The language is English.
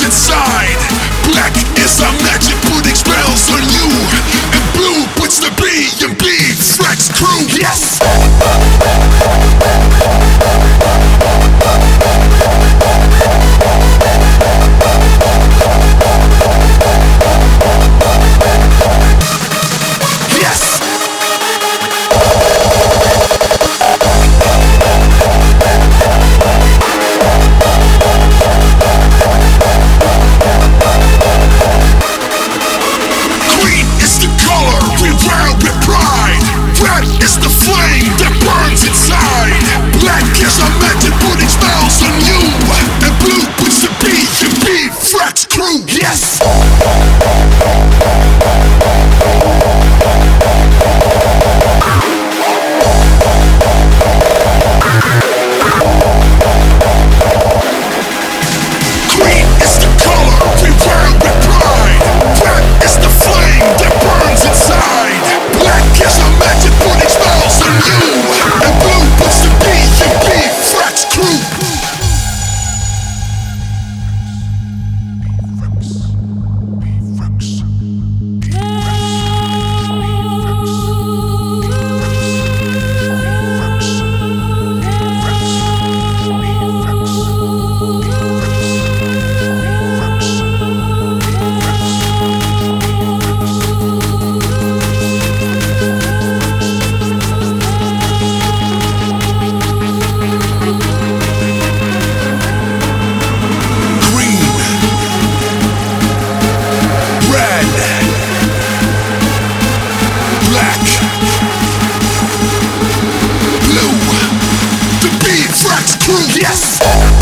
inside. Black is our magic putting spells on you, and blue puts the B&B Frax crew. Yes! Yes! Green is the color we wear with pride. Red is the flame that burns inside. Black is our magic putting spells on you, and blue puts the B&B Frax crew. Yes!